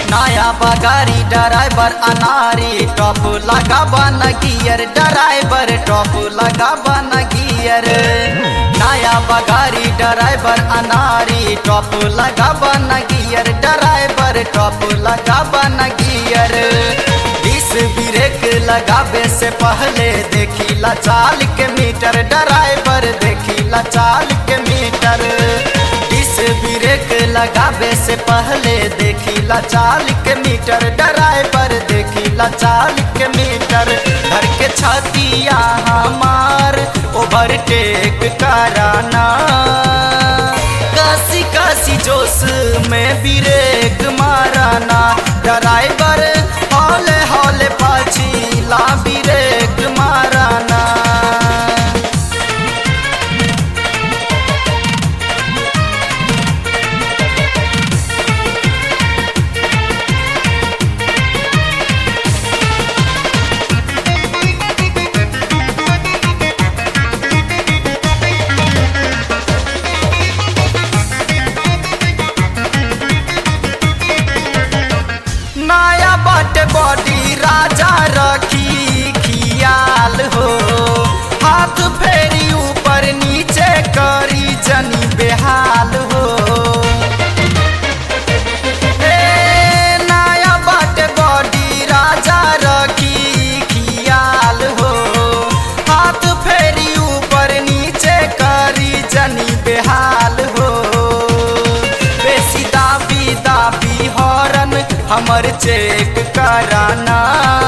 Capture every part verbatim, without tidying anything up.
नया बगारी ड्राइवर अनारी टॉप लगा बन गियर ड्राइवर टॉप लगा बन गियर। नया बगारी ड्राइवर अनारी टॉप लगा बन गियर ड्राइवर टॉप लगा बन गियर। डिस ब्रेक लगावे से पहले देखिला चाल के मीटर ड्राइवर देखिला चाल के मीटर। ब्रेक लगावे से पहले देखिला चाल के मीटर ड्राइवर देखिला चाल के मीटर। घर के छतिया हमार ओवरटेक कराना कासी कासी जोश में ब्रेक माराना ड्राइवर हौले हौले पाछीला ब्रेक माराना। नया बाटे बॉडी राजा रखी खियाल हो हाथ फेरी ऊपर नीचे करी जनी बेहाल हो। ए नया बाटे बॉडी राजा रखी खियाल हो हाथ फेरी ऊपर नीचे करी जनी बेहाल हो। बेसी दाबी दाबी हॉर्न हमर चेक कराना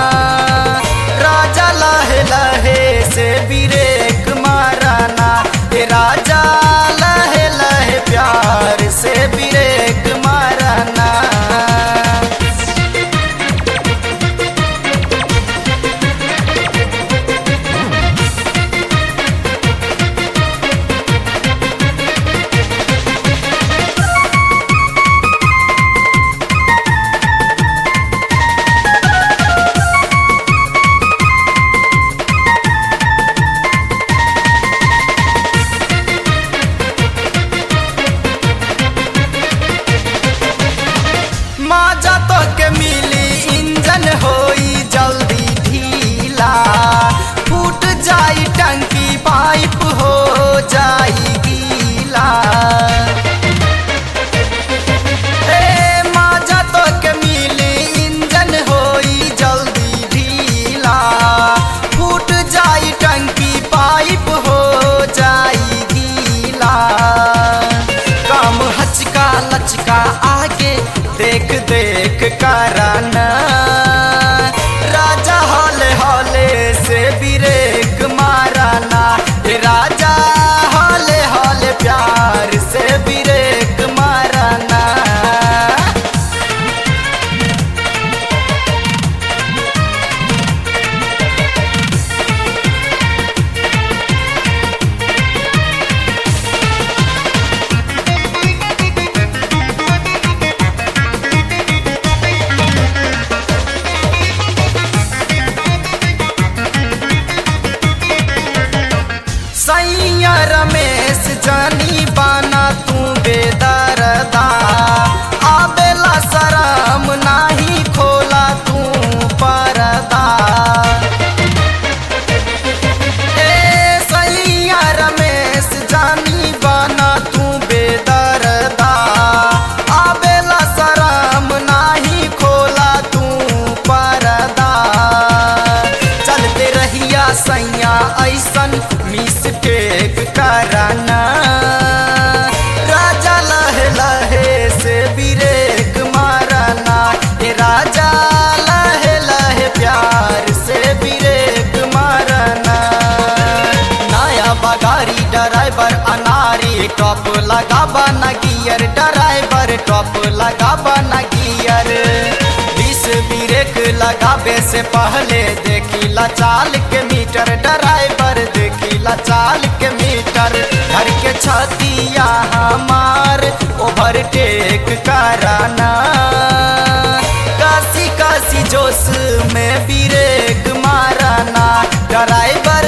राजा लहे लहे से ब्रेक माराना ए राजा लहे लहे प्यार से ब्रेक माराना। माजा तो के मिली इंजन होई जल्दी ढीला फूट जाई टंकी पाइप हो जाई गीला। ए माजा तो के मिली इंजन होई जल्दी ढीला फूट जाई टंकी पाइप हो जाई गीला। काम हचका लचका आगे देख देख कराना राजा हौले हौले से ब्रेक माराना ए राजा हौले हौले प्यार से ब्रेक माराना। सैया रमेश जानी बाना तू बेदरदा आबेला शरम नाही खोला तू परदा। ए सैया रमेश जानी बाना तू बेदरदा आबेला शरम नाही खोला तू परदा। चलते रहिया सैया ऐसन मिस्टेक कराना राजा लहे लहे से ब्रेक माराना ए राजा लहे लहे प्यार से ब्रेक माराना। नया बगारी ड्राइवर अनारी टॉप लगा बन गियर ड्राइवर टॉप लगा बन गियर। डिस ब्रेक लगावे से पहले देखिला चाल के मीटर ड्राइवर देखिला चाल के मीटर। घर के छतिया हमार ओवरटेक कराना कासी कासी जोश में ब्रेक माराना ड्राइवर